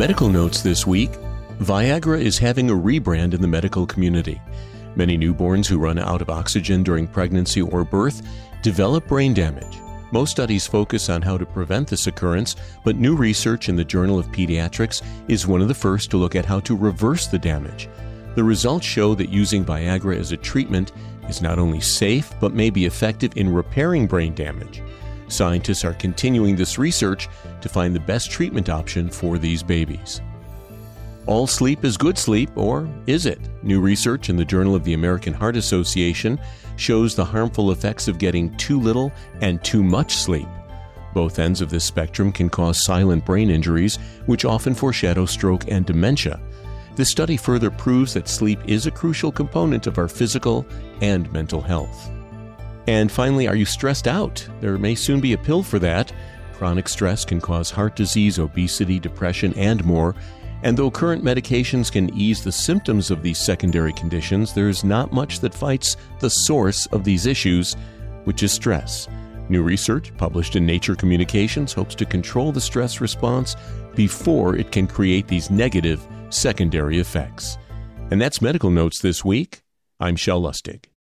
Medical notes this week. Viagra is having a rebrand in the medical community. Many newborns who run out of oxygen during pregnancy or birth develop brain damage. Most studies focus on how to prevent this occurrence, but new research in the Journal of Pediatrics is one of the first to look at how to reverse the damage. The results show that using Viagra as a treatment is not only safe, but may be effective in repairing brain damage. Scientists are continuing this research to find the best treatment option for these babies. All sleep is good sleep, or is it? New research in the Journal of the American Heart Association shows the harmful effects of getting too little and too much sleep. Both ends of this spectrum can cause silent brain injuries, which often foreshadow stroke and dementia. This study further proves that sleep is a crucial component of our physical and mental health. And finally, are you stressed out? There may soon be a pill for that. Chronic stress can cause heart disease, obesity, depression, and more. And though current medications can ease the symptoms of these secondary conditions, there's not much that fights the source of these issues, which is stress. New research published in Nature Communications hopes to control the stress response before it can create these negative secondary effects. And that's Medical Notes this week. I'm Shel Lustig.